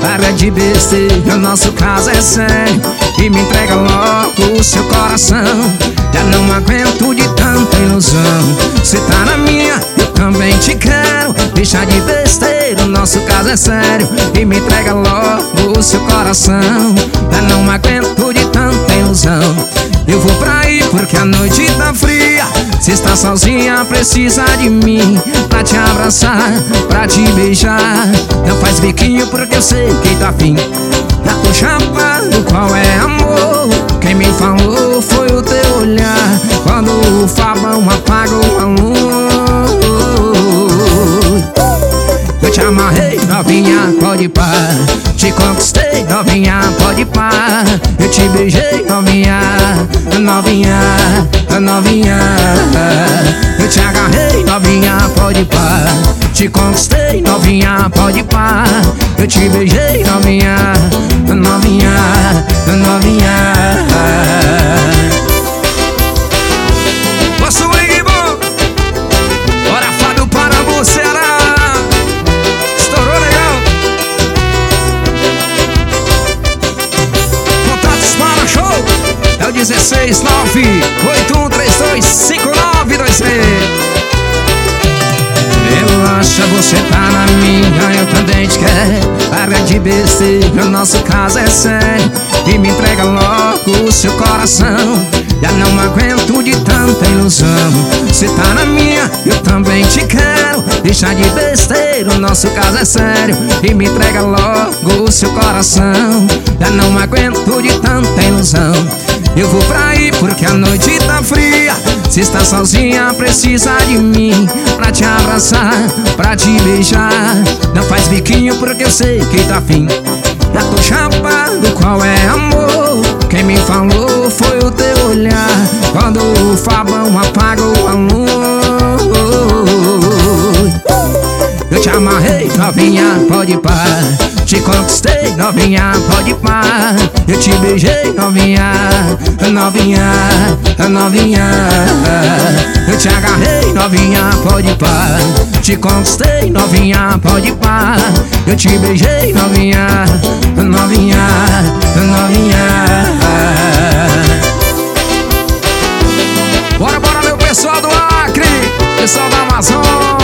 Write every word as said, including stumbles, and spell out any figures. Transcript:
Para de besteira, nosso caso é sério. E me entrega logo o seu coração. Já não aguento de tanta ilusão. Cê tá na minha, eu também te quero. Deixa de besteira, o nosso caso é sério. E me entrega logo o seu coração. Já não aguento de tanta ilusão. Eu vou pra aí porque a noite tá fria. Se está sozinha precisa de mim, pra te abraçar, pra te beijar. Não faz biquinho porque eu sei que tá afim. Já tô chapado, qual é amor? Quem me falou foi o teu olhar, quando o favão apagou a luz. Eu te amarrei, novinha, pode pá. Te conquistei, novinha, pode pá. Eu te beijei, novinha, novinha, novinha. Eu te agarrei, novinha, pode pá. Te conquistei, novinha, pode pá. Eu te beijei, novinha, novinha, novinha. O swing bom. Bora, Fábio, para você, Ceará. Estourou legal. Contatos para show é o dezesseis nove oito um três dois cinco nove dois três. Relaxa, você tá na minha, eu também te quero. Para de besteira, nosso caso é sério. E me entrega logo o seu coração. Já não aguento de tanta ilusão. Cê tá na minha, eu também te quero. Deixa de besteira, o nosso caso é sério. E me entrega logo o seu coração. Já não aguento de tanta ilusão. Eu vou pra aí porque a noite tá fria. Se está sozinha precisa de mim, pra te abraçar, pra te beijar. Não faz biquinho porque eu sei que tá afim. Já tô chapado, qual é amor? Quem me falou foi o teu olhar, quando o favão apagou a luz. Eu te amarrei, novinha, pode pá. Te conquistei, novinha, pode pá. Eu te beijei, novinha, novinha, novinha. Eu te agarrei, novinha, pode pá. Te conquistei, novinha, pode pá. Eu te beijei, novinha, novinha, novinha. Bora, bora, meu pessoal do Acre, pessoal da Amazônia.